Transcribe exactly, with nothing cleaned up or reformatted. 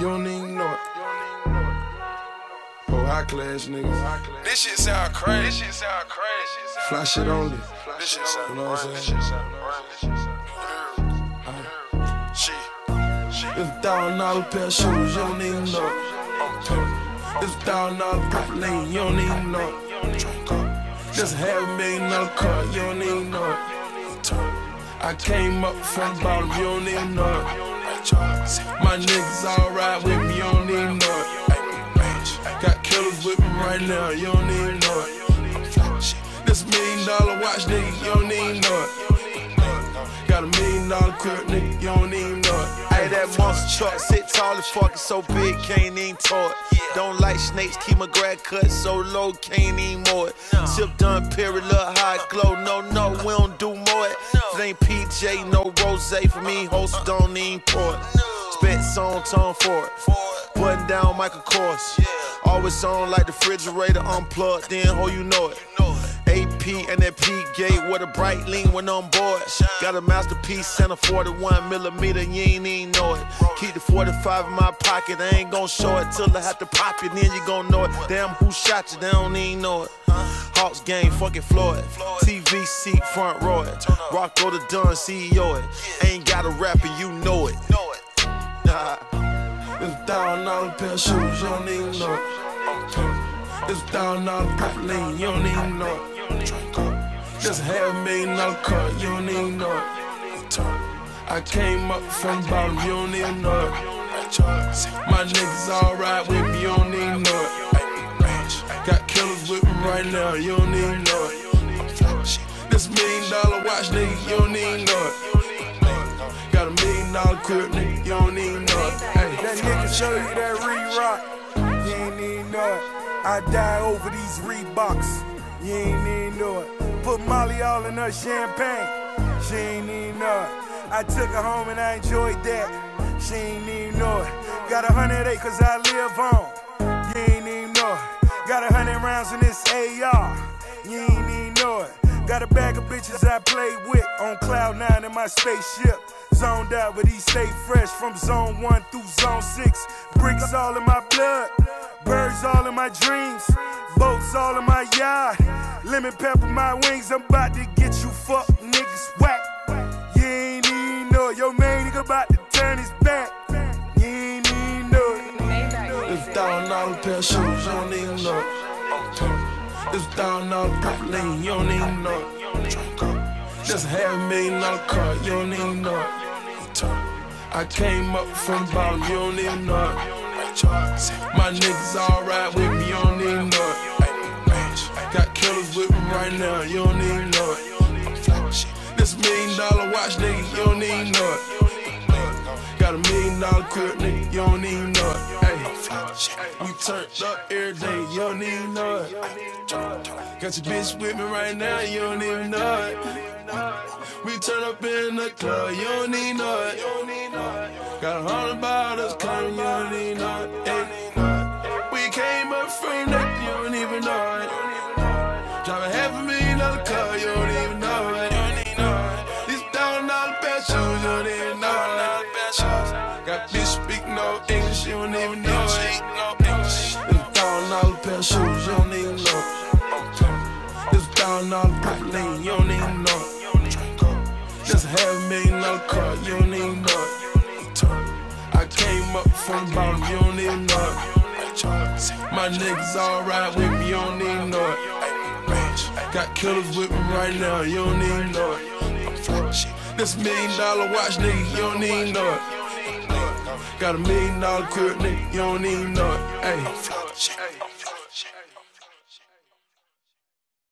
You don't even know it. Oh, high class niggas. This shit sound crazy. This shit sound crazy. Fly shit only. This shit sound You know what I'm crazy. saying? This shit sound crazy. She. She. It's a thousand dollar pair of shoes, you don't even know it. It's a thousand dollar purple lane, you don't even know it. Just half a million dollar car, you don't even know it. I came up from the bottom, you don't even know it. My niggas all ride with me, you don't even know it. Got killers with me right now, you don't even know it. This million dollar watch, nigga, you don't even know it. Got a million dollar crib, nigga, you don't even know it. Hey, that monster truck sit tall as fuck, so big, can't even tow it. Don't like snakes, keep my grad cut so low, can't even mow it. Sip done, period, look high glow. No, no, we don't do more it. If it ain't P J, no rose for me, host don't even pour it. Spent song, tone for it. Button down Michael Kors. Always on like the refrigerator unplugged, then ho, you know it. A P and that P gate with a bright lean when on board. Got a masterpiece and a forty-one millimeter, you ain't even know it. Keep the forty-five in my pocket, I ain't gon' show it till I have to pop it, then you gon' know it. Damn, who shot you, they don't even know it. Hawks game, fucking Floyd. T V seat, front row it. Rocko the Dunn, C E O it. Ain't got a rapper, you know it. Nah. It's a thousand dollar pair of shoes, you don't even know it. It's a thousand dollar purple lane, you don't even know it. Just half a million dollar car, you don't even know it. I came up from the bottom, you don't even know it. My niggas all ride with me, you don't even know it. Got killers with me right now, you don't even know it. This million dollar watch, nigga, you don't even know it. Got a million dollar crib, nigga, you don't even know it. Hey. That nigga show you that re-rock, you ain't even know it. I die over these Reeboks, you ain't even know it. Put Molly all in her champagne, she ain't even know it. I took her home and I enjoyed that, she ain't even know it. Got a hundred acres I live on, you ain't even know it. Got a hundred rounds in this A R, you ain't even know it. Got a bag of bitches I play with on cloud nine in my spaceship. Zoned out, but he stay fresh from zone one through zone six. Bricks all in my blood, birds all in my dreams, boats all in my yard. Lemon pepper my wings, I'm about to get you fuck niggas whack. You ain't even know it. Your main nigga about to turn his back. You ain't even know it. It's a thousand dollar pair of shoes, you don't even know it. It's a thousand dollar purple lane, you don't even know it. Just half a million dollar car, you don't even know it. I came up from the bottom, you don't even know it. My niggas all ride with me, you don't even know it. Got killers with me right now, you don't even know it. This million dollar watch, nigga, you don't even know it. Got a million dollar crib, nigga, you don't even know it. Hey, we turned up every day, you don't even know it. Got your bitch with me right now, you don't even know it. We turn up in the club, you don't even know it. Got a hundred bottles coming, you don't even know it. Hey, we came up from that, you don't even know it. Drive a half a million dollar car, you don't even know it. These thousand dollar pair of shoes, you don't even know it. Got bitch speak no English, you don't even know it. It's a thousand dollar pair of shoes, you don't even know it. It's a thousand dollar purple lane, you don't even know it. Just half a million dollar car, you don't even know it. I came up from the bottom, you don't even know it. My niggas all ride with me, you don't even know it. Got killers with me right now, you don't even know it. This million dollar watch, nigga, you don't even know it. Got a million dollar crib, nigga, you don't even know it. Hey.